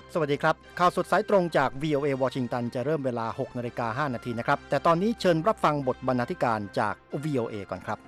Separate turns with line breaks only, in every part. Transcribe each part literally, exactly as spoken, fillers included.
สวัสดีครับข่าวสดสายตรงจาก วี โอ เอ วอชิงตันจะเริ่มเวลา หกนาฬิกาห้านาทีนะครับแต่ตอนนี้เชิญรับฟังบทบรรณาธิการจาก วี โอ เอ ก่อนครับ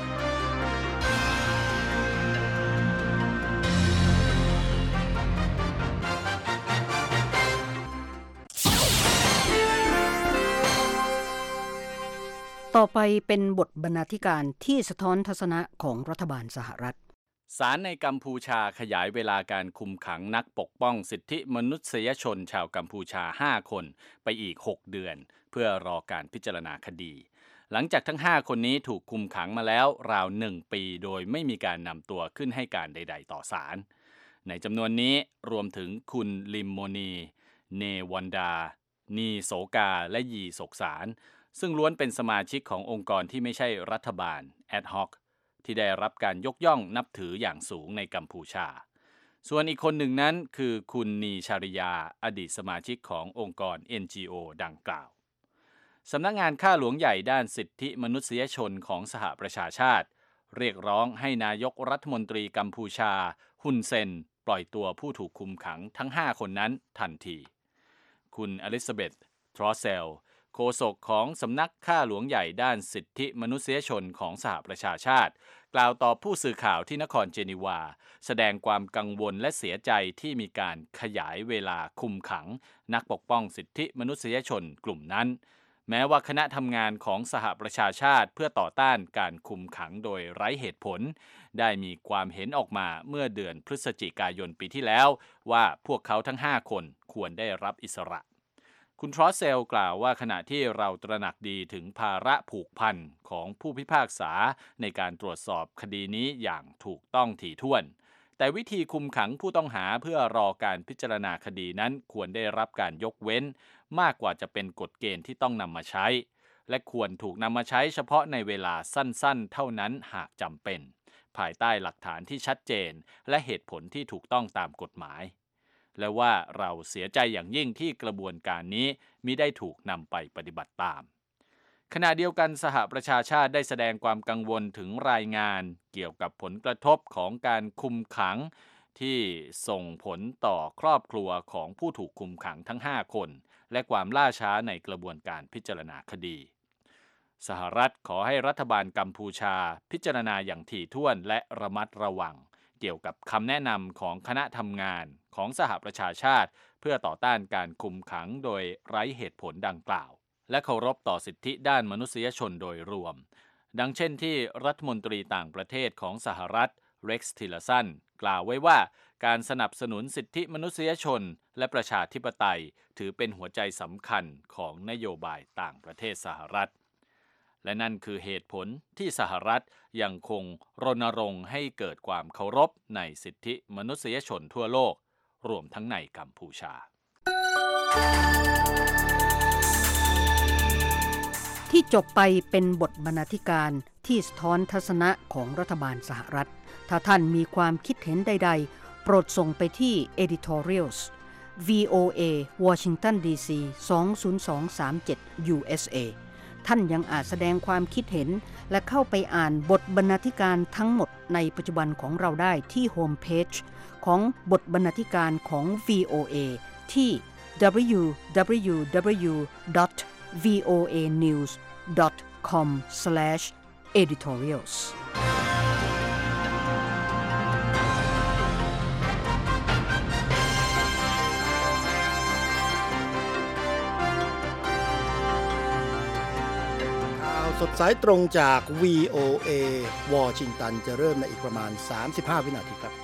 ต่อไปเป็นบทบรรณาธิการที่สะท้อนทัศนะของรัฐบาลสหรัฐ
ศาลในกัมพูชาขยายเวลาการคุมขังนักปกป้องสิทธิมนุษยชนชาวกัมพูชาห้าคนไปอีกหกเดือนเพื่อรอการพิจารณาคดีหลังจากทั้งห้าคนนี้ถูกคุมขังมาแล้วราวหนึ่งปีโดยไม่มีการนำตัวขึ้นให้การใดๆต่อศาลในจำนวนนี้รวมถึงคุณลิมโมนีเนวันดานีโสกาและยีศกสารซึ่งล้วนเป็นสมาชิกขององค์กรที่ไม่ใช่รัฐบาล Ad Hoc ที่ได้รับการยกย่องนับถืออย่างสูงในกัมพูชาส่วนอีกคนหนึ่งนั้นคือคุณนีชาริยาอดีตสมาชิกขององค์กร เอ็น จี โอ ดังกล่าวสำนักงานข้าหลวงใหญ่ด้านสิทธิมนุษยชนของสหประชาชาติเรียกร้องให้นายกรัฐมนตรีกัมพูชาฮุนเซนปล่อยตัวผู้ถูกคุมขังทั้งห้าคนนั้นทันทีคุณอลิซาเบธ ทรอเซลโฆษกของสำนักข้าหลวงใหญ่ด้านสิทธิมนุษยชนของสหประชาชาติกล่าวต่อผู้สื่อข่าวที่นครเจนีวาแสดงความกังวลและเสียใจที่มีการขยายเวลาคุมขังนักปกป้องสิทธิมนุษยชนกลุ่มนั้นแม้ว่าคณะทำงานของสหประชาชาติเพื่อต่อต้านการคุมขังโดยไร้เหตุผลได้มีความเห็นออกมาเมื่อเดือนพฤศจิกายนปีที่แล้วว่าพวกเขาทั้งห้าคนควรได้รับอิสระคุณทรอสเซลกล่าวว่าขณะที่เราตระหนักดีถึงภาระผูกพันของผู้พิพากษาในการตรวจสอบคดีนี้อย่างถูกต้องถี่ถ้วนแต่วิธีคุมขังผู้ต้องหาเพื่อรอการพิจารณาคดีนั้นควรได้รับการยกเว้นมากกว่าจะเป็นกฎเกณฑ์ที่ต้องนำมาใช้และควรถูกนำมาใช้เฉพาะในเวลาสั้นๆเท่านั้นหากจำเป็นภายใต้หลักฐานที่ชัดเจนและเหตุผลที่ถูกต้องตามกฎหมายและว่าเราเสียใจอย่างยิ่งที่กระบวนการนี้มิได้ถูกนำไปปฏิบัติตามขณะเดียวกันสหประชาชาติได้แสดงความกังวลถึงรายงานเกี่ยวกับผลกระทบของการคุมขังที่ส่งผลต่อครอบครัวของผู้ถูกคุมขังทั้งห้าคนและความล่าช้าในกระบวนการพิจารณาคดีสหรัฐขอให้รัฐบาลกัมพูชาพิจารณาอย่างถี่ถ้วนและระมัดระวังเกี่ยวกับคำแนะนำของคณะทำงานของสหประชาชาติเพื่อต่อต้านการคุมขังโดยไร้เหตุผลดังกล่าวและเคารพต่อสิทธิด้านมนุษยชนโดยรวมดังเช่นที่รัฐมนตรีต่างประเทศของสหรัฐเร็กซ์ ทิลเลอร์สันกล่าวไว้ว่าการสนับสนุนสิทธิมนุษยชนและประชาธิปไตยถือเป็นหัวใจสำคัญของนโยบายต่างประเทศสหรัฐและนั่นคือเหตุผลที่สหรัฐยังคงรณรงค์ให้เกิดความเคารพในสิทธิมนุษยชนทั่วโลกรวมทั้งในกัมพูชา
ที่จบไปเป็นบทบรรณาธิการที่สะท้อนทัศนะของรัฐบาลสหรัฐถ้าท่านมีความคิดเห็นใดๆโปรดส่งไปที่ editorials วี โอ เอ Washington ดี ซี สอง ศูนย์ สอง สาม เจ็ด ยู เอส เอ ท่านยังอาจแสดงความคิดเห็นและเข้าไปอ่านบทบรรณาธิการทั้งหมดในปัจจุบันของเราได้ที่โฮมเพจของบทบรรณาธิการของ วี โอ เอ ที่ ดับเบิลยู ดับเบิลยู ดับเบิลยู ดอท วี โอ เอ นิวส์ ดอท คอม สแลช เอดิทอเรียลส์
สดสายตรงจาก วี โอ เอ วอชิงตันจะเริ่มในอีกประมาณสามสิบห้าวินาทีครับ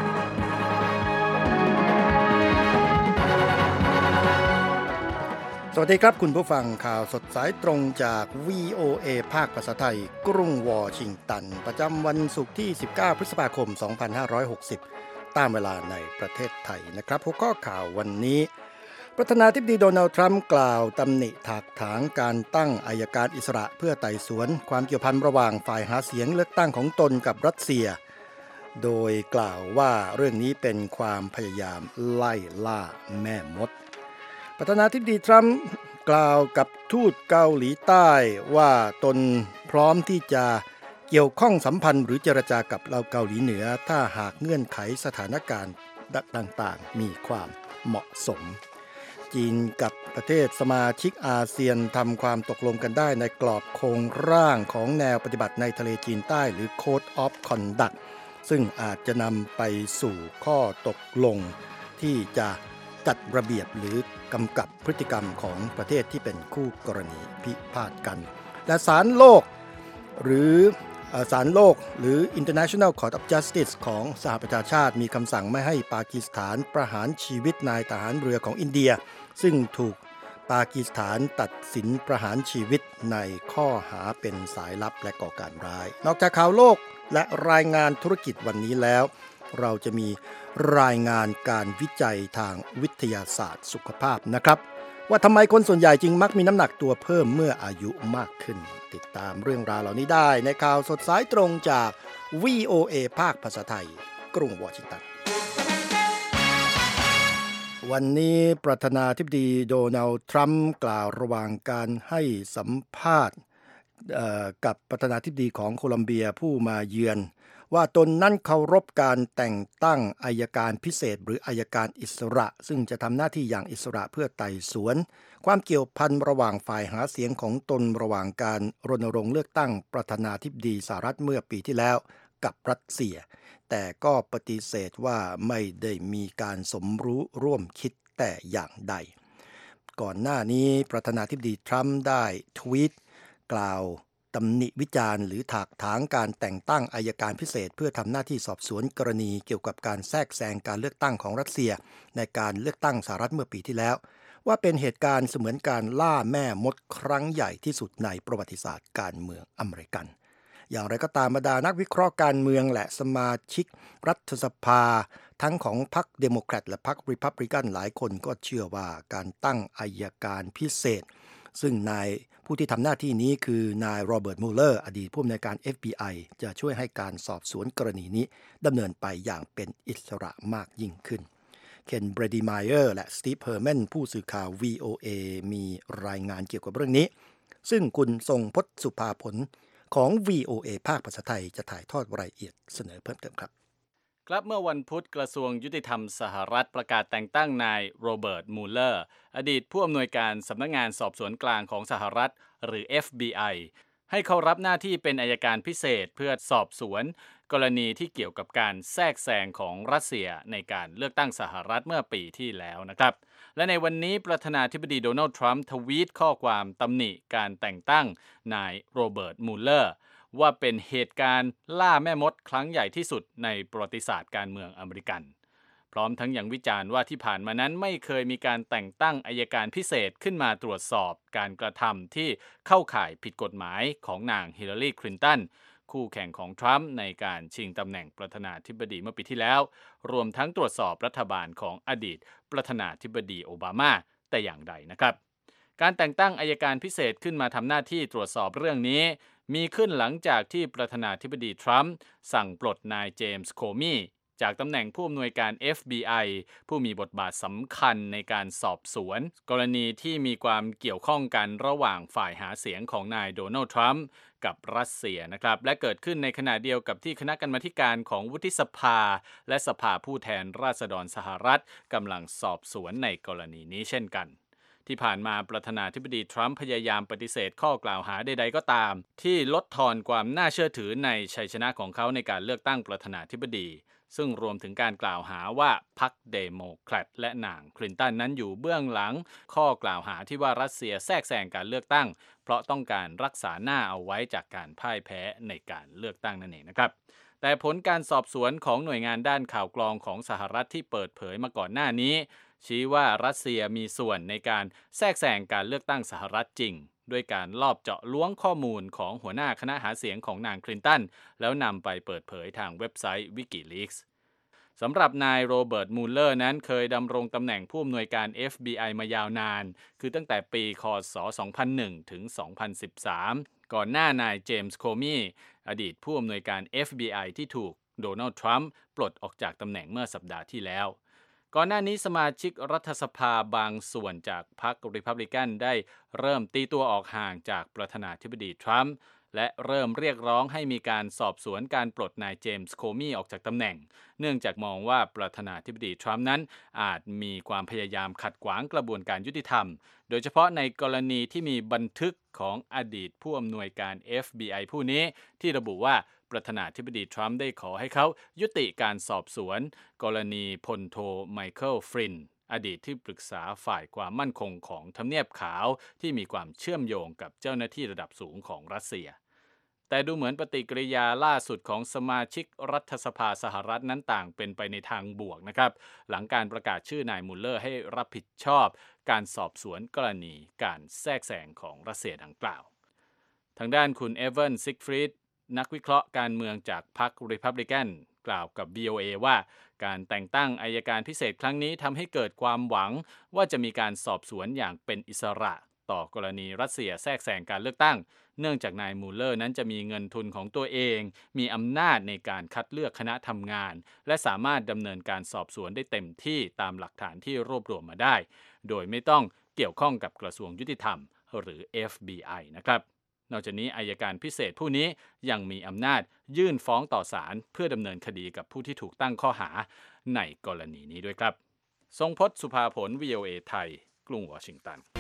สสวัสดีครับคุณผู้ฟังข่าวสดสายตรงจาก วี โอ เอ ภาคภาษาไทยกรุงวอชิงตันประจำวันศุกร์ที่สิบเก้าพฤษภาคมสองพันห้าร้อยหกสิบตามเวลาในประเทศไทยนะครับหัวข้อข่าววันนี้ประธานาธิบดีโดนัลด์ทรัมป์กล่าวตำหนิถากถางการตั้งอัยการอิสระเพื่อไต่สวนความเกี่ยวพันระหว่างฝ่ายหาเสียงเลือกตั้งของตนกับรัสเซียโดยกล่าวว่าเรื่องนี้เป็นความพยายามไล่ล่าแม่มดประธานาธิบดีทรัมป์กล่าวกับทูตเกาหลีใต้ว่าตนพร้อมที่จะเกี่ยวข้องสัมพันธ์หรือเจรจากับเราเกาหลีเหนือถ้าหากเงื่อนไขสถานการณ์ต่างๆมีความเหมาะสมจีนกับประเทศสมาชิกอาเซียนทำความตกลงกันได้ในกรอบโครงร่างของแนวปฏิบัติในทะเลจีนใต้หรือ Code of Conduct ซึ่งอาจจะนำไปสู่ข้อตกลงที่จะจัดระเบียบหรือกำกับพฤติกรรมของประเทศที่เป็นคู่กรณีพิพาทกันและศาลโลกหรือศาลโลกหรือ International Court of Justice ของสหประชาชาติมีคำสั่งไม่ให้ปากีสถานประหารชีวิตนายทหารเรือของอินเดียซึ่งถูกปากีสถานตัดสินประหารชีวิตในข้อหาเป็นสายลับและก่อการร้ายนอกจากข่าวโลกและรายงานธุรกิจวันนี้แล้วเราจะมีรายงานการวิจัยทางวิทยาศาสตร์สุขภาพนะครับว่าทำไมคนส่วนใหญ่จึงมักมีน้ำหนักตัวเพิ่มเมื่ออายุมากขึ้นติดตามเรื่องราวเหล่านี้ได้ในข่าวสดสายตรงจาก วี โอ เอ ภาคภาษาไทยกรุงวอชิงตันวันนี้ประธานาธิบดีโดนัลด์ทรัมป์กล่าวระหว่างการให้สัมภาษณ์กับประธานาธิบดีของโคลัมเบียผู้มาเยือนว่าตนนั้นเคารพการแต่งตั้งอัยการพิเศษหรืออัยการอิสระซึ่งจะทำหน้าที่อย่างอิสระเพื่อไต่สวนความเกี่ยวพันระหว่างฝ่ายหาเสียงของตนระหว่างการรณรงค์เลือกตั้งประธานาธิบดีสหรัฐเมื่อปีที่แล้วกับรัสเซียแต่ก็ปฏิเสธว่าไม่ได้มีการสมรู้ร่วมคิดแต่อย่างใดก่อนหน้านี้ประธานาธิบดีทรัมป์ได้ทวีตกล่าวตำหนิวิจารณ์หรือถากถางการแต่งตั้งอัยการพิเศษเพื่อทำหน้าที่สอบสวนกรณีเกี่ยวกับการแทรกแซงการเลือกตั้งของรัสเซียในการเลือกตั้งสหรัฐเมื่อปีที่แล้วว่าเป็นเหตุการณ์เสมือนการล่าแม่มดครั้งใหญ่ที่สุดในประวัติศาสตร์การเมืองอเมริกันอย่างไรก็ตามบรรดานักวิเคราะห์การเมืองและสมาชิกรัฐสภาทั้งของพรรคเดโมแครตและพรรครีพับลิกันหลายคนก็เชื่อว่าการตั้งอัยการพิเศษซึ่งนายผู้ที่ทำหน้าที่นี้คือนายโรเบิร์ตมูเลอร์อดีตผู้อำนวยการ เอฟ บี ไอ จะช่วยให้การสอบสวนกรณีนี้ดำเนินไปอย่างเป็นอิสระมากยิ่งขึ้นเคนเบรดีไมเออร์และสตีฟเฮอร์แมนผู้สื่อข่าว วี โอ เอ มีรายงานเกี่ยวกับเรื่องนี้ซึ่งคุณทรงพจน์สุภาผลของ วี โอ เอ ภาคภาษาไทยจะถ่ายทอดรายละเอียดเสนอเพิ่มเติมครับ
ครับเมื่อวันพุธกระทรวงยุติธรรมสหรัฐประกาศแต่งตั้งนายโรเบิร์ตมูเลอร์อดีตผู้อำนวยการสำนักงานสอบสวนกลางของสหรัฐหรือ เอฟ บี ไอ ให้เขารับหน้าที่เป็นอัยการพิเศษเพื่อสอบสวนกรณีที่เกี่ยวกับการแทรกแซงของรัสเซียในการเลือกตั้งสหรัฐเมื่อปีที่แล้วนะครับและในวันนี้ประธานาธิบดีโดนัลด์ทรัมป์ทวีตข้อความตำหนิการแต่งตั้งนายโรเบิร์ตมูเลอร์ว่าเป็นเหตุการณ์ล่าแม่มดครั้งใหญ่ที่สุดในประวัติศาสตร์การเมืองอเมริกันพร้อมทั้งยังวิจารณ์ว่าที่ผ่านมานั้นไม่เคยมีการแต่งตั้งอัยการพิเศษขึ้นมาตรวจสอบการกระทำที่เข้าข่ายผิดกฎหมายของนางฮิลลารีคลินตันคู่แข่งของทรัมป์ในการชิงตำแหน่งประธานาธิบดีเมื่อปีที่แล้วรวมทั้งตรวจสอบรัฐบาลของอดีตประธานาธิบดีโอบามาแต่อย่างใดนะครับการแต่งตั้งอัยการพิเศษขึ้นมาทำหน้าที่ตรวจสอบเรื่องนี้มีขึ้นหลังจากที่ประธานาธิบดีทรัมป์สั่งปลดนายเจมส์โคมีจากตำแหน่งผู้อำนวยการ เอฟ บี ไอ ผู้มีบทบาทสำคัญในการสอบสวนกรณีที่มีความเกี่ยวข้องกันระหว่างฝ่ายหาเสียงของนายโดนัลด์ทรัมป์กับรัสเซียนะครับและเกิดขึ้นในขณะเดียวกับที่คณะกรรมาการของวุฒิสภาและสภาผู้แทนราษฎรสหรัฐกำลังสอบสวนในกรณีนี้เช่นกันที่ผ่านมาประธานาธิบดีทรัมป์พยายามปฏิเสธข้อกล่าวหาใดๆก็ตามที่ลดทอนความน่าเชื่อถือในชัยชนะของเขาในการเลือกตั้งประธานาธิบดีซึ่งรวมถึงการกล่าวหาว่าพรรคเดโมแครตและนางคลินตันนั้นอยู่เบื้องหลังข้อกล่าวหาที่ว่ารัสเซียแทรกแซงการเลือกตั้งเพราะต้องการรักษาหน้าเอาไว้จากการพ่ายแพ้ในการเลือกตั้งนั่นเองนะครับแต่ผลการสอบสวนของหน่วยงานด้านข่าวกรองของสหรัฐที่เปิดเผยมาก่อนหน้านี้ชี้ว่ารัสเซียมีส่วนในการแทรกแซงการเลือกตั้งสหรัฐจริงด้วยการลอบเจาะล้วงข้อมูลของหัวหน้าคณะหาเสียงของนางคลินตันแล้วนำไปเปิดเผยทางเว็บไซต์ Wikileaks สำหรับนายโรเบิร์ต มูลเลอร์นั้นเคยดำรงตำแหน่งผู้อำนวยการ เอฟ บี ไอ มายาวนานคือตั้งแต่ปีค.ศ. สองพันหนึ่ง ถึง สองพันสิบสาม ก่อนหน้านายเจมส์ โคมีอดีตผู้อำนวยการ เอฟ บี ไอ ที่ถูกโดนัลด์ ทรัมป์ปลดออกจากตำแหน่งเมื่อสัปดาห์ที่แล้วก่อนหน้านี้สมาชิกรัฐสภาบางส่วนจากพรรครีพับลิกันได้เริ่มตีตัวออกห่างจากประธานาธิบดีทรัมป์และเริ่มเรียกร้องให้มีการสอบสวนการปลดนายเจมส์ โคมีออกจากตำแหน่งเนื่องจากมองว่าประธานาธิบดีทรัมป์นั้นอาจมีความพยายามขัดขวางกระบวนการยุติธรรมโดยเฉพาะในกรณีที่มีบันทึกของอดีตผู้อำนวยการ เอฟ บี ไอ ผู้นี้ที่ระบุว่าประธานาธิบดีทรัมป์ได้ขอให้เขายุติการสอบสวนกรณีพลโทไมเคิล ฟรินอดีตที่ปรึกษาฝ่ายความมั่นคงของทำเนียบขาวที่มีความเชื่อมโยงกับเจ้าหน้าที่ระดับสูงของรัสเซียแต่ดูเหมือนปฏิกิริยาล่าสุดของสมาชิกรัฐสภาสหรัฐนั้นต่างเป็นไปในทางบวกนะครับหลังการประกาศชื่อนายมุลเลอร์ให้รับผิดชอบการสอบสวนกรณีการแทรกแซงของรัสเซียดังกล่าวทางด้านคุณเอเวนซิกฟรีดนักวิเคราะห์การเมืองจากพรรครีพับลิกันกล่าวกับ วี โอ เอ ว่าการแต่งตั้งอัยการพิเศษครั้งนี้ทำให้เกิดความหวังว่าจะมีการสอบสวนอย่างเป็นอิสระต่อกรณีรัสเซียแทรกแซงการเลือกตั้งเนื่องจากนายมูลเลอร์นั้นจะมีเงินทุนของตัวเองมีอำนาจในการคัดเลือกคณะทำงานและสามารถดำเนินการสอบสวนได้เต็มที่ตามหลักฐานที่รวบรวมมาได้โดยไม่ต้องเกี่ยวข้องกับกระทรวงยุติธรรมหรือ เอฟ บี ไอ นะครับนอกจากนี้อัยการพิเศษผู้นี้ยังมีอำนาจยื่นฟ้องต่อศาลเพื่อดำเนินคดีกับผู้ที่ถูกตั้งข้อหาในกรณีนี้ด้วยครับทรงพจน์ สุภาผล วี โอ เอ ไทยกรุงวอชิงตัน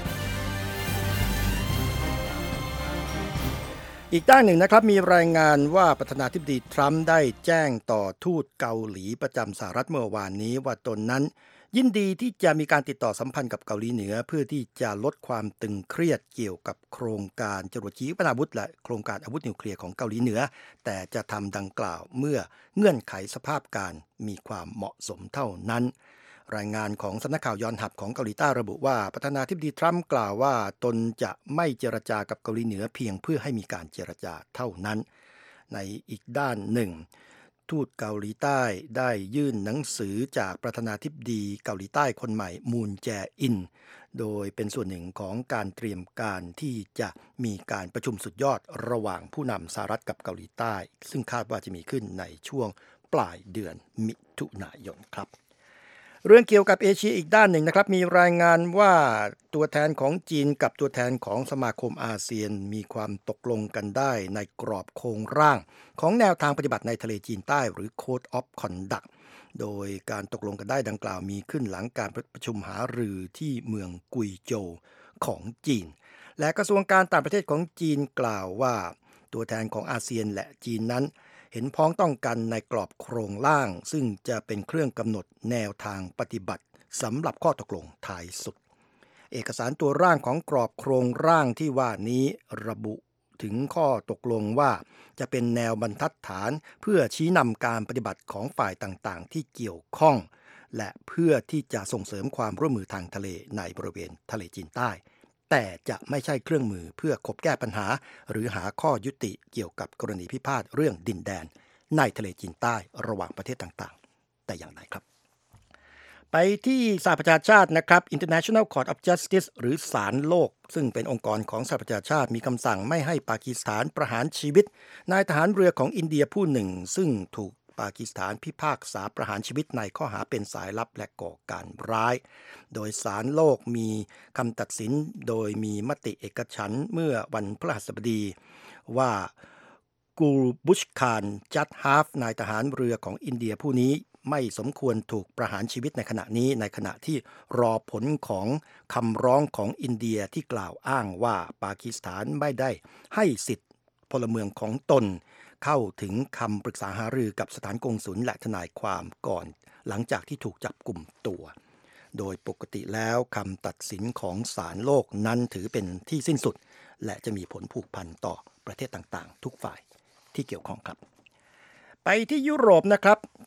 อีกด้านหนึ่งนะครับมีรายงานว่าประธานาธิบดีทรัมป์ได้แจ้งต่อทูตเกาหลีประจำสหรัฐเมื่อวานนี้ว่าตนนั้นยินดีที่จะมีการติดต่อสัมพันธ์กับเกาหลีเหนือเพื่อที่จะลดความตึงเครียดเกี่ยวกับโครงการจรวดขีปนาวุธและโครงการอาวุธนิวเคลียร์ของเกาหลีเหนือแต่จะทำดังกล่าวเมื่อเงื่อนไขสภาพการมีความเหมาะสมเท่านั้นรายงานของสำนักข่าวยอนฮับของเกาหลีใต้ระบุว่าประธานาธิบดีทรัมป์กล่าวว่าตนจะไม่เจรจากับเกาหลีเหนือเพียงเพื่อให้มีการเจรจาเท่านั้นในอีกด้านหนึ่งทูตเกาหลีใต้ได้ยื่นหนังสือจากประธานาธิบดีเกาหลีใต้คนใหม่มูนแจอินโดยเป็นส่วนหนึ่งของการเตรียมการที่จะมีการประชุมสุดยอดระหว่างผู้นำสหรัฐกับเกาหลีใต้ซึ่งคาดว่าจะมีขึ้นในช่วงปลายเดือนมิถุนายนครับเรื่องเกี่ยวกับเอเชียอีกด้านหนึ่งนะครับมีรายงานว่าตัวแทนของจีนกับตัวแทนของสมาคมอาเซียนมีความตกลงกันได้ในกรอบโครงร่างของแนวทางปฏิบัติในทะเลจีนใต้หรือ Code of Conduct โดยการตกลงกันได้ดังกล่าวมีขึ้นหลังการประชุมหารือที่เมืองกุยโจวของจีนและกระทรวงการต่างประเทศของจีนกล่าวว่าตัวแทนของอาเซียนและจีนนั้นเห็นพ้องต้องกันในกรอบโครงร่างซึ่งจะเป็นเครื่องกำหนดแนวทางปฏิบัติสำหรับข้อตกลงท้ายสุดเอกสารตัวร่างของกรอบโครงร่างที่ว่านี้ระบุถึงข้อตกลงว่าจะเป็นแนวบรรทัดฐานเพื่อชี้นำการปฏิบัติของฝ่ายต่างๆที่เกี่ยวข้องและเพื่อที่จะส่งเสริมความร่วมมือทางทะเลในบริเวณทะเลจีนใต้แต่จะไม่ใช่เครื่องมือเพื่อขบแก้ปัญหาหรือหาข้อยุติเกี่ยวกับกรณีพิพาทเรื่องดินแดนในทะเลจีนใต้ระหว่างประเทศต่างๆแต่อย่างไรครับไปที่สหประชาชาตินะครับ International Court of Justice หรือศาลโลกซึ่งเป็นองค์กรของสหประชาชาติมีคำสั่งไม่ให้ปากีสถานประหารชีวิตนายทหารเรือของอินเดียผู้หนึ่งซึ่งถูกปากีสถานพิพากษาประหารชีวิตในข้อหาเป็นสายลับและก่อการร้ายโดยศาลโลกมีคำตัดสินโดยมีมติเอกฉันท์เมื่อวันพฤหัสบดีว่ากูลบุชคานจัดฮาฟนายทหารเรือของอินเดียผู้นี้ไม่สมควรถูกประหารชีวิตในขณะนี้ในขณะที่รอผลของคำร้องของอินเดียที่กล่าวอ้างว่าปากีสถานไม่ได้ให้สิทธิพลเมืองของตนเข้าถึงคำปรึกษาหารือกับสถานกงสุลและทนายความก่อนหลังจากที่ถูกจับกุมตัวโดยปกติแล้วคำตัดสินของศาลโลกนั้นถือเป็นที่สิ้นสุดและจะมีผลผูกพันต่อประเทศต่างๆทุกฝ่ายที่เกี่ยวข้องครับไปที่ยุโรปนะครับ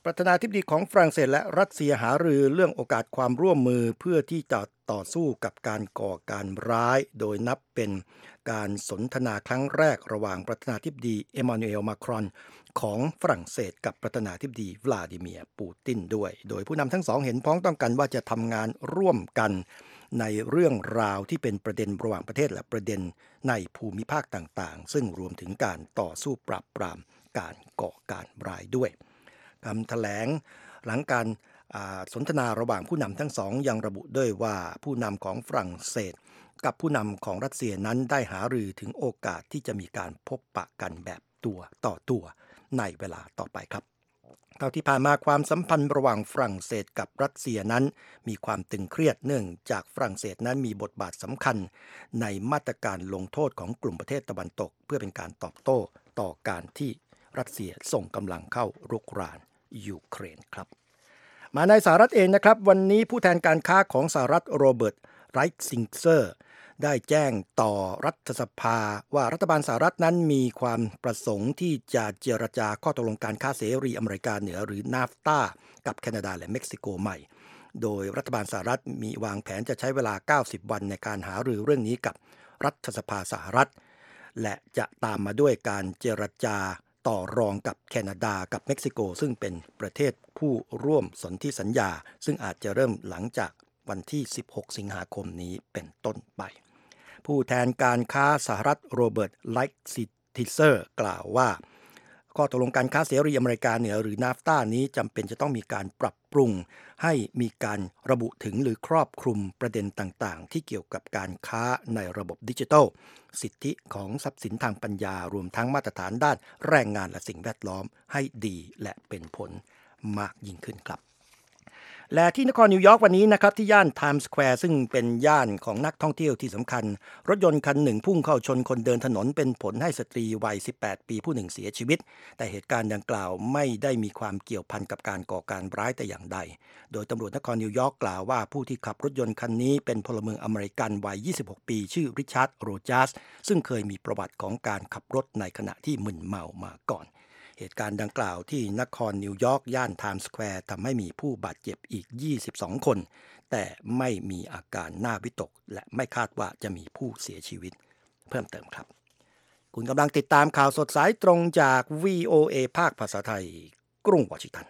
ประธานาธิบดีของฝรั่งเศสและรัสเซียหารือเรื่องโอกาสความร่วมมือเพื่อที่จะต่อสู้กับการก่อการร้ายโดยนับเป็นการสนทนาครั้งแรกระหว่างประธานาธิบดีเอมานูเอลมาครอนของฝรั่งเศสกับประธานาธิบดีวลาดิเมียร์ปูตินด้วยโดยผู้นำทั้งสองเห็นพ้องต้องกันว่าจะทำงานร่วมกันในเรื่องราวที่เป็นประเด็นระหว่างประเทศและประเด็นในภูมิภาคต่างๆซึ่งรวมถึงการต่อสู้ปราบปรามการก่อการร้ายด้วยคำแถลงหลังการสนทนาระหว่างผู้นำทั้งสองยังระบุด้วยว่าผู้นำของฝรั่งเศสกับผู้นำของรัสเซียนั้นได้หารือถึงโอกาสที่จะมีการพบปะกันแบบตัวต่อตัวในเวลาต่อไปครับเท่าที่ผ่านมาความสัมพันธ์ระหว่างฝรั่งเศสกับรัสเซียนั้นมีความตึงเครียดเนื่องจากฝรั่งเศสนั้นมีบทบาทสำคัญในมาตรการลงโทษของกลุ่มประเทศตะวันตกเพื่อเป็นการตอบโต้ต่อการที่รัสเซียส่งกำลังเข้ารุกรานยูเครนครับมาในสหรัฐเองนะครับวันนี้ผู้แทนการค้าของสหรัฐโรเบิร์ตไรท์ซิงเซอร์ได้แจ้งต่อรัฐสภาว่ารัฐบาลสหรัฐนั้นมีความประสงค์ที่จะเจรจาข้อตกลงการค้าเสรีอเมริกาเหนือหรือ นาฟตา กับแคนาดาและเม็กซิโกใหม่โดยรัฐบาลสหรัฐมีวางแผนจะใช้เวลาเก้าสิบวันในการหารือเรื่องนี้กับรัฐสภาสหรัฐและจะตามมาด้วยการเจรจาต่อรองกับแคนาดากับเม็กซิโกซึ่งเป็นประเทศผู้ร่วมสนธิสัญญาซึ่งอาจจะเริ่มหลังจากวันที่สิบหกสิงหาคมนี้เป็นต้นไปผู้แทนการค้าสหรัฐโรเบิร์ตไลท์ซิเซอร์กล่าวว่าข้อตกลงการค้าเสรีอเมริกาเหนือหรือ นาฟตา นี้จำเป็นจะต้องมีการปรับปรุงให้มีการระบุถึงหรือครอบคลุมประเด็นต่างๆที่เกี่ยวกับการค้าในระบบดิจิทัลสิทธิของทรัพย์สินทางปัญญารวมทั้งมาตรฐานด้านแรงงานและสิ่งแวดล้อมให้ดีและเป็นผลมากยิ่งขึ้นครับและที่นครนิวยอร์กวันนี้นะครับที่ย่านไทม์สแควร์ซึ่งเป็นย่านของนักท่องเที่ยวที่สำคัญรถยนต์คันหนึ่งพุ่งเข้าชนคนเดินถนนเป็นผลให้สตรีวัยสิบแปดปีผู้หนึ่งเสียชีวิตแต่เหตุการณ์ดังกล่าวไม่ได้มีความเกี่ยวพันกับการก่อการร้ายแต่อย่างใดโดยตำรวจนครนิวยอร์กกล่าวว่าผู้ที่ขับรถยนต์คันนี้เป็นพลเมืองอเมริกันวัยยี่สิบหกปีชื่อริชาร์ดโรจัสซึ่งเคยมีประวัติของการขับรถในขณะที่มึนเมามาก่อนเหตุการณ์ดังกล่าวที่นครนิวยอร์กย่านไทม์สแควร์ทำให้มีผู้บาดเจ็บอีกยี่สิบสองคนแต่ไม่มีอาการน่าวิตกและไม่คาดว่าจะมีผู้เสียชีวิตเพิ่มเติมครับคุณกำลังติดตามข่าวสดสายตรงจาก วี โอ เอ ภาคภาษาไทยกรุงวอชิงตัน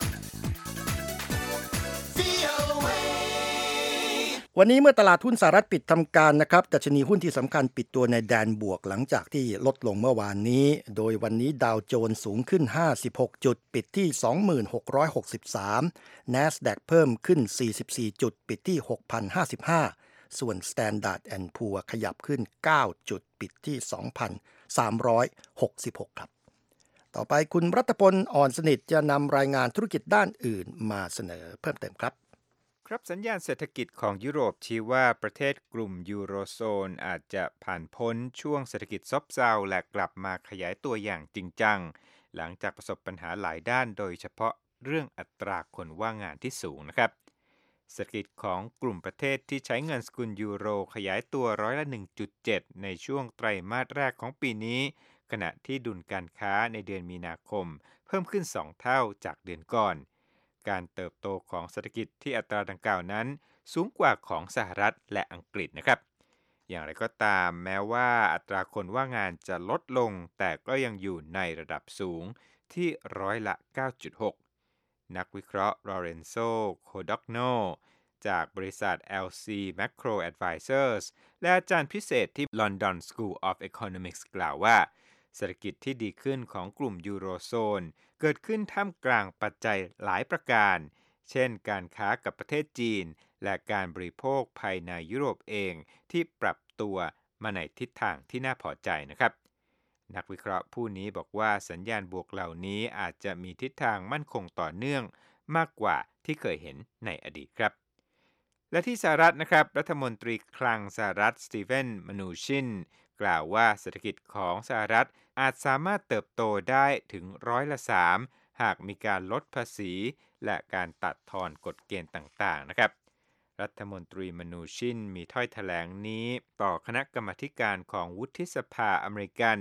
วันนี้เมื่อตลาดหุ้นสหรัฐปิดทำการนะครับดัชนีหุ้นที่สำคัญปิดตัวในแดนบวกหลังจากที่ลดลงเมื่อวานนี้โดยวันนี้ดาวโจนส์สูงขึ้นห้าสิบหกจุดปิดที่ สองพันหกร้อยหกสิบสาม NASDAQ เพิ่มขึ้นสี่สิบสี่จุดปิดที่ หกพันห้าสิบห้า ส่วน Standard แอนด์ Poor's ขยับขึ้นเก้าจุดปิดที่ สองพันสามร้อยหกสิบหก ครับต่อไปคุณรัตพลอ่อนสนิทจะนำรายงานธุรกิจด้านอื่นมาเสนอเพิ่มเติมครับ
ครับสัญญาณเศรษฐกิจของยุโรปชี้ว่าประเทศกลุ่มยูโรโซนอาจจะผ่านพ้นช่วงเศรษฐกิจซบเซาและกลับมาขยายตัวอย่างจริงจังหลังจากประสบปัญหาหลายด้านโดยเฉพาะเรื่องอัตราคนว่างงานที่สูงนะครับเศรษฐกิจของกลุ่มประเทศที่ใช้เงินสกุลยูโรขยายตัวร้อยละ หนึ่งจุดเจ็ด ในช่วงไตรมาสแรกของปีนี้ขณะที่ดุลการค้าในเดือนมีนาคมเพิ่มขึ้นสองเท่าจากเดือนก่อนการเติบโตของเศรษฐกิจที่อัตราดังกล่าวนั้นสูงกว่าของสหรัฐและอังกฤษนะครับอย่างไรก็ตามแม้ว่าอัตราคนว่างงานจะลดลงแต่ก็ยังอยู่ในระดับสูงที่ร้อยละ เก้าจุดหก นักวิเคราะห์ลอเรนโซ โคดอกโนจากบริษัท แอล ซี Macro Advisors และอาจารย์พิเศษที่ London School of Economics กล่าวว่าเศรษฐกิจที่ดีขึ้นของกลุ่มยูโรโซนเกิดขึ้นท่ามกลางปัจจัยหลายประการเช่นการค้ากับประเทศจีนและการบริโภคภายในยุโรปเองที่ปรับตัวมาในทิศทางที่น่าพอใจนะครับนักวิเคราะห์ผู้นี้บอกว่าสัญญาณบวกเหล่านี้อาจจะมีทิศทางมั่นคงต่อเนื่องมากกว่าที่เคยเห็นในอดีตครับและที่สหรัฐนะครับรัฐมนตรีคลังสหรัฐสตีเฟน มนูชินกล่าวว่าเศรษฐกิจของสหรัฐอาจสามารถเติบโตได้ถึงร้อยละสามหากมีการลดภาษีและการตัดทอนกฎเกณฑ์ต่างๆนะครับรัฐมนตรีมนูชินมีถ้อยแถลงนี้ต่อคณะกรรมาธิการของวุฒิสภาอเมริกัน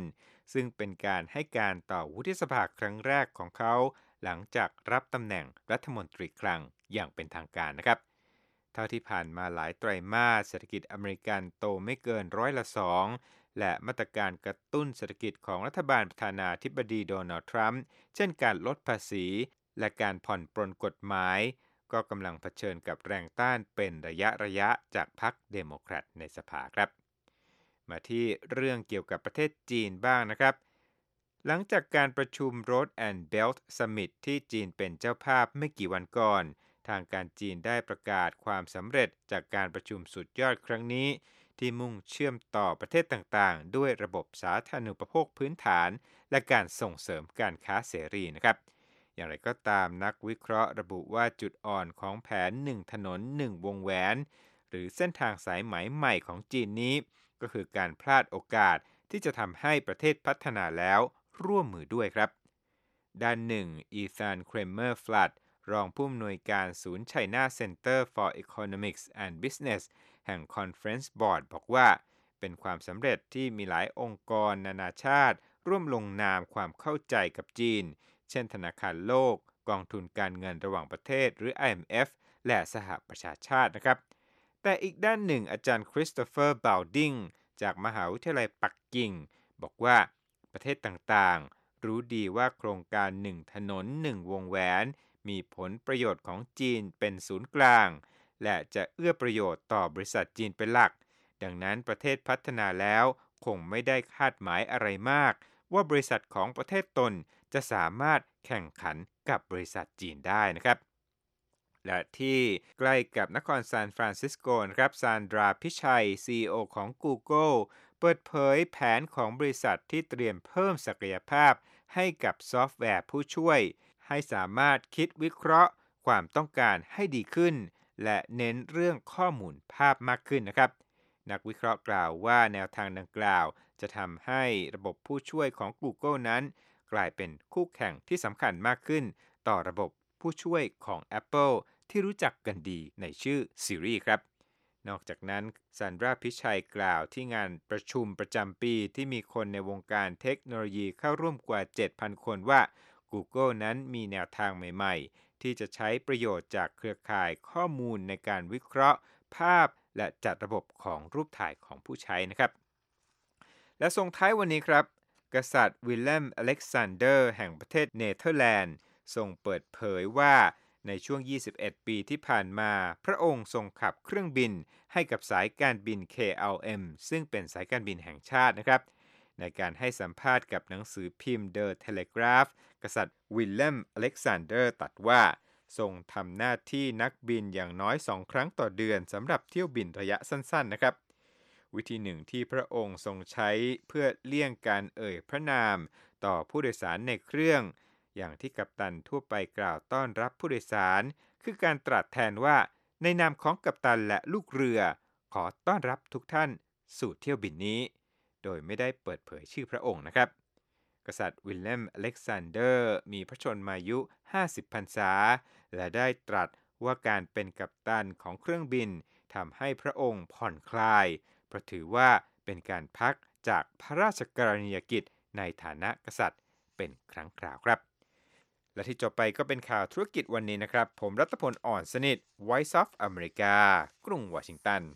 ซึ่งเป็นการให้การต่อวุฒิสภาครั้งแรกของเขาหลังจากรับตำแหน่งรัฐมนตรีคลังอย่างเป็นทางการนะครับเท่าที่ผ่านมาหลายไตรมาสเศรษฐกิจอเมริกันโตไม่เกินร้อยละสองและมาตรการกระตุ้นเศรษฐกิจของรัฐบาลประธานาธิบดีโดนัลด์ทรัมป์เช่นการลดภาษีและการผ่อนปรนกฎหมายก็กำลังเผชิญกับแรงต้านเป็นระยะระยะจากพรรคเดโมแครตในสภาครับมาที่เรื่องเกี่ยวกับประเทศจีนบ้างนะครับหลังจากการประชุม Road and Belt Summit ที่จีนเป็นเจ้าภาพไม่กี่วันก่อนทางการจีนได้ประกาศความสำเร็จจากการประชุมสุดยอดครั้งนี้ที่มุ่งเชื่อมต่อประเทศต่างๆด้วยระบบสาธารณูปโภคพื้นฐานและการส่งเสริมการค้าเสรีนะครับอย่างไรก็ตามนักวิเคราะห์ระบุว่าจุดอ่อนของแผนหนึ่งถนนหนึ่งวงแหวนหรือเส้นทางสายไหมใหม่ของจีนนี้ก็คือการพลาดโอกาสที่จะทำให้ประเทศพัฒนาแล้วร่วมมือด้วยครับด้านหนึ่งอีธานเครมเมอร์ฟลัดรองผู้อำนวยการศูนย์ China Center for Economics and Business แห่ง Conference Board บอกว่าเป็นความสำเร็จที่มีหลายองค์กรนานาชาติร่วมลงนามความเข้าใจกับจีนเช่นธนาคารโลกกองทุนการเงินระหว่างประเทศหรือ ไอ เอ็ม เอฟ และสหประชาชาตินะครับแต่อีกด้านหนึ่งอาจารย์คริสโตเฟอร์บาวดิงจากมหาวิทยาลัยปักกิ่งบอกว่าประเทศต่างๆรู้ดีว่าโครงการหนึ่งถนนหนึ่งวงแหวนมีผลประโยชน์ของจีนเป็นศูนย์กลางและจะเอื้อประโยชน์ต่อบริษัทจีนเป็นหลักดังนั้นประเทศพัฒนาแล้วคงไม่ได้คาดหมายอะไรมากว่าบริษัทของประเทศตนจะสามารถแข่งขันกับบริษัทจีนได้นะครับและที่ใกล้กับนครซานฟรานซิสโกนะครับซานดราพิชัย ซี อี โอ ของ Google เปิดเผยแผนของบริษัทที่เตรียมเพิ่มศักยภาพให้กับซอฟต์แวร์ผู้ช่วยให้สามารถคิดวิเคราะห์ความต้องการให้ดีขึ้นและเน้นเรื่องข้อมูลภาพมากขึ้นนะครับนักวิเคราะห์กล่าวว่าแนวทางดังกล่าวจะทำให้ระบบผู้ช่วยของ Google นั้นกลายเป็นคู่แข่งที่สำคัญมากขึ้นต่อระบบผู้ช่วยของ Apple ที่รู้จักกันดีในชื่อ Siri ครับนอกจากนั้นซันดราพิชัยกล่าวที่งานประชุมประจำปีที่มีคนในวงการเทคโนโลยีเข้าร่วมกว่า เจ็ดพัน คนว่า Google นั้นมีแนวทางใหม่ๆที่จะใช้ประโยชน์จากเครือข่ายข้อมูลในการวิเคราะห์ภาพและจัดระบบของรูปถ่ายของผู้ใช้นะครับและส่งท้ายวันนี้ครับกษัตริย์วิลเลมอเล็กซานเดอร์แห่งประเทศเนเธอร์แลนด์ทรงเปิดเผยว่าในช่วงยี่สิบเอ็ดปีที่ผ่านมาพระองค์ทรงขับเครื่องบินให้กับสายการบิน เค แอล เอ็ม ซึ่งเป็นสายการบินแห่งชาตินะครับในการให้สัมภาษณ์กับหนังสือพิมพ์ The Telegraph กษัตริย์วิลเลมอเล็กซานเดอร์ตรัสว่าทรงทำหน้าที่นักบินอย่างน้อยสองครั้งต่อเดือนสำหรับเที่ยวบินระยะสั้นๆนะครับวิธีหนึ่งที่พระองค์ทรงใช้เพื่อเลี่ยงการเอ่ยพระนามต่อผู้โดยสารในเครื่องอย่างที่กัปตันทั่วไปกล่าวต้อนรับผู้โดยสารคือการตรัสแทนว่าในนามของกัปตันและลูกเรือขอต้อนรับทุกท่านสู่เที่ยวบินนี้โดยไม่ได้เปิดเผยชื่อพระองค์นะครับกษัตริย์วิลเลมอเล็กซานเดอร์มีพระชนมายุห้าสิบพรรษาและได้ตรัสว่าการเป็นกัปตันของเครื่องบินทำให้พระองค์ผ่อนคลายเพราะถือว่าเป็นการพักจากพระราชกรณียกิจในฐานะกษัตริย์เป็นครั้งคราวครับและที่จบไปก็เป็นข่าวธุรกิจวันนี้นะครับผมรัตพลอ่อนสนิท Voice of America กรุงวอชิงตัน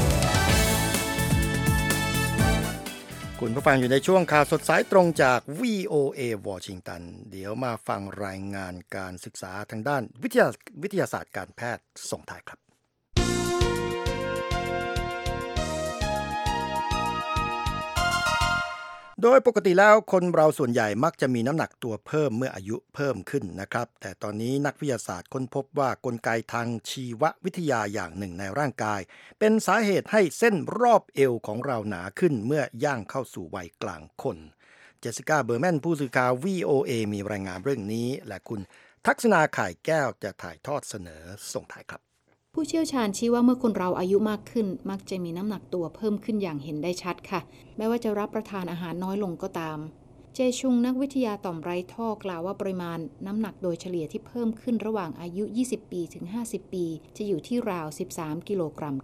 คุณผู้ฟังอยู่ในช่วงข่าวสดสายตรงจาก วี โอ เอ วอชิงตันเดี๋ยวมาฟังรายงานการศึกษาทางด้านวิทยาวิทยาศาสตร์การแพทย์ส่งท้ายครับโดยปกติแล้วคนเราส่วนใหญ่มักจะมีน้ำหนักตัวเพิ่มเมื่ออายุเพิ่มขึ้นนะครับแต่ตอนนี้นักวิทยาศาสตร์ค้นพบว่ากลไกทางชีววิทยาอย่างหนึ่งในร่างกายเป็นสาเหตุให้เส้นรอบเอวของเราหนาขึ้นเมื่อย่างเข้าสู่วัยกลางคนเจสสิก้าเบอร์แมนผู้สื่อข่าว วี โอ เอ มีรายงานเรื่องนี้และคุณทักษณาข่ายแก้วจะถ่ายทอดเสนอส่งท้ายครับ
ผู้เชี่ยวชาญชี้ว่าเมื่อคนเราอายุมากขึ้นมักจะมีน้ำหนักตัวเพิ่มขึ้นอย่างเห็นได้ชัดค่ะแม้ว่าจะรับประทานอาหารน้อยลงก็ตามเจชุงนักวิทยาต่อมไร้ท่อกล่าวว่าปริมาณน้ำหนักโดยเฉลี่ยที่เพิ่มขึ้นระหว่างอายุยี่สิบปีถึงห้าสิบปีจะอยู่ที่ราวสิบสามกิโลกรัมค่ะ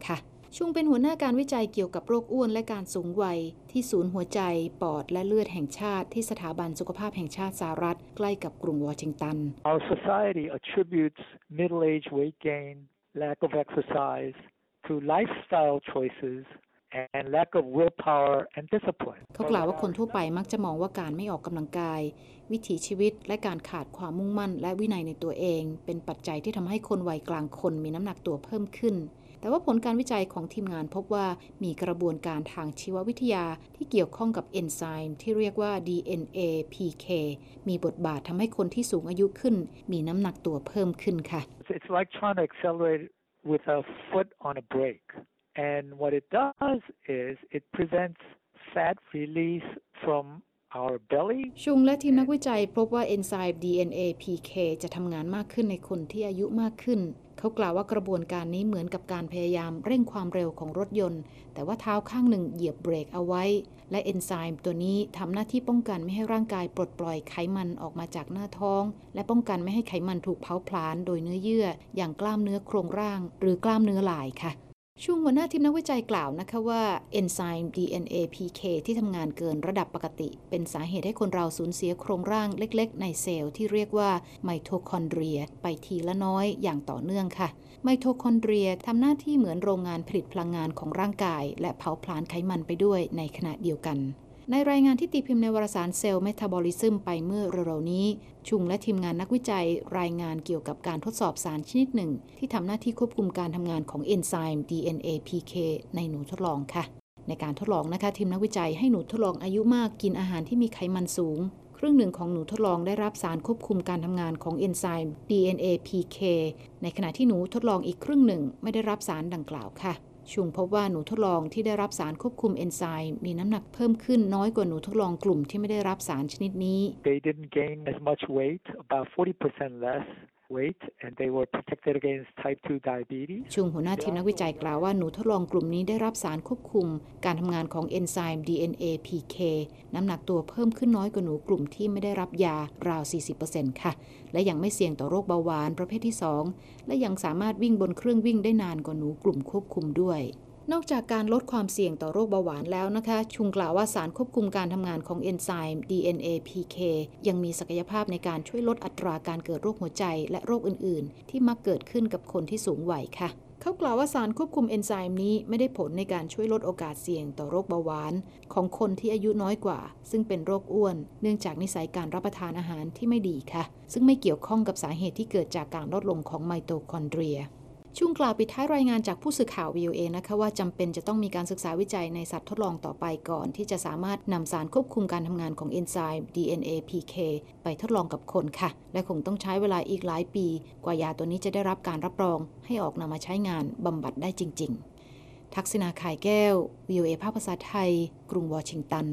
ชุงเป็นหัวหน้าการวิจัยเกี่ยวกับโรคอ้วนและการสูงวัยที่ศูนย์หัวใจปอดและเลือดแห่งชาติที่สถาบันสุขภาพแห่งชาติสหรัฐใกล้กับกรุงวอชิงตัน
Our society attributes middle age weight gain, lack of exercise to lifestyle choices and lack of willpower and discipline
เขากล่าวว่าคนทั่วไปมักจะมองว่าการไม่ออกกำลังกายวิถีชีวิตและการขาดความมุ่งมั่นและวินัยในตัวเองเป็นปัจจัยที่ทำให้คนวัยกลางคนมีน้ำหนักตัวเพิ่มขึ้นแต่ว่าผลการวิจัยของทีมงานพบว่ามีกระบวนการทางชีววิทยาที่เกี่ยวข้องกับเอนไซม์ที่เรียกว่า ดี เอ็น เอ พี เค มีบทบาททำให้คนที่สูงอายุขึ้นมีน้ำหนักตัวเพิ่มขึ้นค่ะ
It's like trying to accelerate with a foot on a brake and what it does is it prevents fat release from our belly
ชุงและทีมนักวิจัยพบว่าเอนไซม์ ดี เอ็น เอ พี เค จะทำงานมากขึ้นในคนที่อายุมากขึ้นเขากล่าวว่ากระบวนการนี้เหมือนกับการพยายามเร่งความเร็วของรถยนต์แต่ว่าเท้าข้างหนึ่งเหยียบเบรกเอาไว้และเอนไซม์ตัวนี้ทำหน้าที่ป้องกันไม่ให้ร่างกายปลดปล่อยไขมันออกมาจากหน้าท้องและป้องกันไม่ให้ไขมันถูกเผาผลาญโดยเนื้อเยื่ออย่างกล้ามเนื้อโครงร่างหรือกล้ามเนื้อลายค่ะช่วงหัวหน้าทีมนักวิจัยกล่าวนะคะว่าเอนไซม์ ดี เอ็น เอ พี เค ที่ทำงานเกินระดับปกติเป็นสาเหตุให้คนเราสูญเสียโครงร่างเล็กๆในเซลล์ที่เรียกว่าไมโทคอนเดรียไปทีละน้อยอย่างต่อเนื่องค่ะไมโทคอนเดรียทำหน้าที่เหมือนโรงงานผลิตพลังงานของร่างกายและเผาผลาญไขมันไปด้วยในขณะเดียวกันในรายงานที่ตีพิมพ์ในวารสารเซลล์เมตาบอลิซึมไปเมื่อเร็วๆนี้ชุงและทีมงานนักวิจัยรายงานเกี่ยวกับการทดสอบสารชนิดหนึ่งที่ทำหน้าที่ควบคุมการทำงานของเอนไซม์ ดี เอ็น เอ พี เค ในหนูทดลองค่ะในการทดลองนะคะทีมนักวิจัยให้หนูทดลองอายุมากกินอาหารที่มีไขมันสูงครึ่งหนึ่งของหนูทดลองได้รับสารควบคุมการทำงานของเอนไซม์ ดี เอ็น เอ พี เค ในขณะที่หนูทดลองอีกครึ่งหนึ่งไม่ได้รับสารดังกล่าวค่ะชุงพบว่าหนูทดลองที่ได้รับสารควบคุมเอนไซม์มีน้ำหนักเพิ่มขึ้นน้อยกว่าหนูทดลองกลุ่มที่ไม่ได้รับสารชนิดนี้
They didn't gain as much weight, about forty percent less weight, and they were protected against type two diabetes.
ชุงหัวหน้าทีมนักวิจัยกล่าวว่าหนูทดลองกลุ่มนี้ได้รับสารควบคุมการทำงานของเอนไซม์ ดี เอ็น เอ พี เค น้ำหนักตัวเพิ่มขึ้นน้อยกว่าหนูกลุ่มที่ไม่ได้รับยาราว สี่สิบเปอร์เซ็นต์ ค่ะและยังไม่เสี่ยงต่อโรคเบาหวานประเภทที่สองและยังสามารถวิ่งบนเครื่องวิ่งได้นานกว่าหนูกลุ่มควบคุมด้วยนอกจากการลดความเสี่ยงต่อโรคเบาหวานแล้วนะคะชุงกล่าวว่าสารควบคุมการทำงานของเอนไซม์ ดี เอ็น เอ พี เค ยังมีศักยภาพในการช่วยลดอัตราการเกิดโรคหัวใจและโรคอื่นๆที่มักเกิดขึ้นกับคนที่สูงวัยค่ะเขากล่าวว่าสารควบคุมเอนไซม์นี้ไม่ได้ผลในการช่วยลดโอกาสเสี่ยงต่อโรคเบาหวานของคนที่อายุน้อยกว่าซึ่งเป็นโรคอ้วนเนื่องจากนิสัยการรับประทานอาหารที่ไม่ดีค่ะซึ่งไม่เกี่ยวข้องกับสาเหตุที่เกิดจากการลดลงของไมโทคอนเดรียช่วงกล่าวปิดท้ายรายงานจากผู้สื่อข่าว วี โอ เอ นะคะว่าจำเป็นจะต้องมีการศึกษาวิจัยในสัตว์ทดลองต่อไปก่อนที่จะสามารถนำสารควบคุมการทำงานของเอนไซม์ ดี เอ็น เอ พี เค ไปทดลองกับคนค่ะและคงต้องใช้เวลาอีกหลายปีกว่ายาตัวนี้จะได้รับการรับรองให้ออกนำมาใช้งานบำบัดได้จริงๆทักษณาข่ายแก้ว วี โอ เอ ภาคภาษาไทยกรุงวอชิงตัน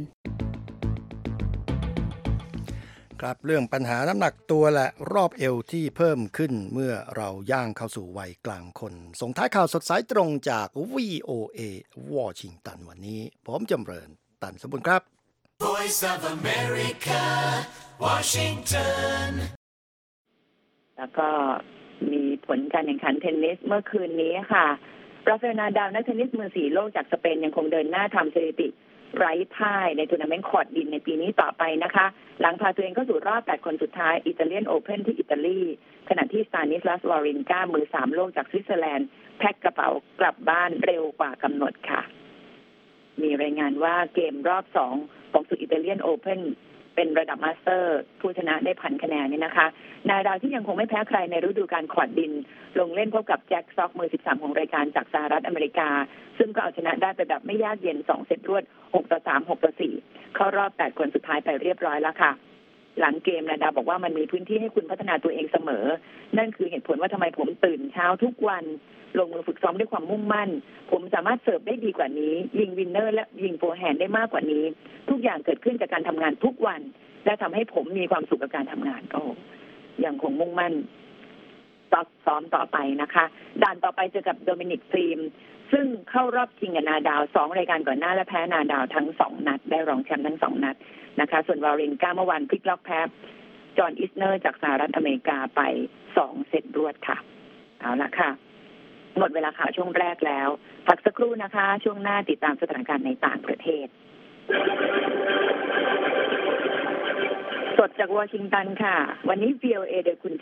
ครับเรื่องปัญหาน้ำหนักตัวและรอบเอวที่เพิ่มขึ้นเมื่อเราย่างเข้าสู่วัยกลางคนส่งท้ายข่าวสดสายตรงจาก วี โอ เอ วอชิงตันวันนี้ผมจำเริญตันสมบูรณ์ครับ
Voice of America Washington
แล้วก็มีผลการแข่งขันเทนนิสเมื่อคืนนี้ค่ะราฟาเอล นาดาลนักเทนนิสมือสี่โลกจากสเปนยังคงเดินหน้าทำสถิติไร้พ่ายในทัวร์นาเมนต์คอร์ตดินในปีนี้ต่อไปนะคะหลังพาตัวเองเข้าสู่รอบแปดคนสุดท้ายอิตาเลียนโอเพ่นที่อิตาลีขณะที่สตานิสลาส วอรินกามือสามโลกจากสวิตเซอร์แลนด์แพ็คกระเป๋ากลับบ้านเร็วกว่ากำหนดค่ะมีรายงานว่าเกมรอบสองของศึกอิตาเลียนโอเพ่นเป็นระดับมาสเตอร์ผู้ชนะได้พันคะแนนนี่นะคะนาดาลที่ยังคงไม่แพ้ใครในฤดูกาลคอร์ตดินลงเล่นพบกับแจ็คซ็อกมือสิบสามของรายการจากสหรัฐอเมริกาซึ่งก็เอาชนะได้ไปแบบไม่ยากเย็นสองเซตรวดหกต่อสาม หกต่อสี่เข้ารอบแปดคนสุดท้ายไปเรียบร้อยแล้วค่ะหลังเกมนาดาลบอกว่ามันมีพื้นที่ให้คุณพัฒนาตัวเองเสมอนั่นคือเหตุผลว่าทำไมผมตื่นเช้าทุกวันลงมือฝึกซ้อมด้วยความมุ่งมั่นผมสามารถเสิร์ฟได้ดีกว่านี้ยิงวินเนอร์และยิงโฟร์แฮนด์ได้มากกว่านี้ทุกอย่างเกิดขึ้นจากการทำงานทุกวันและทำให้ผมมีความสุขกับการทำงานก็ยังคงมุ่งมั่นซ้อมต่อไปนะคะด่านต่อไปเจอกับโดมินิก ธีมซึ่งเข้ารอบชิงกับนาดาลสองรายการก่อนหน้าและแพ้นาดาลทั้งสองนัดได้รองแชมป์ทั้งสองนัดนะคะส่วนวารินก้าเมื่อวานพลิกล็อกแพ้จอห์นอิสเนอร์จากสหรัฐอเมริกาไปสองเซตรวดค่ะเอาละค่ะหมดเวลาข่าวช่วงแรกแล้วพักสักครู่นะคะช่วงหน้าติดตามสถานการณ์ในต่างประเทศสดจากวอชิงตันค่ะวันนี้ วี โอ เอ โดยคุณ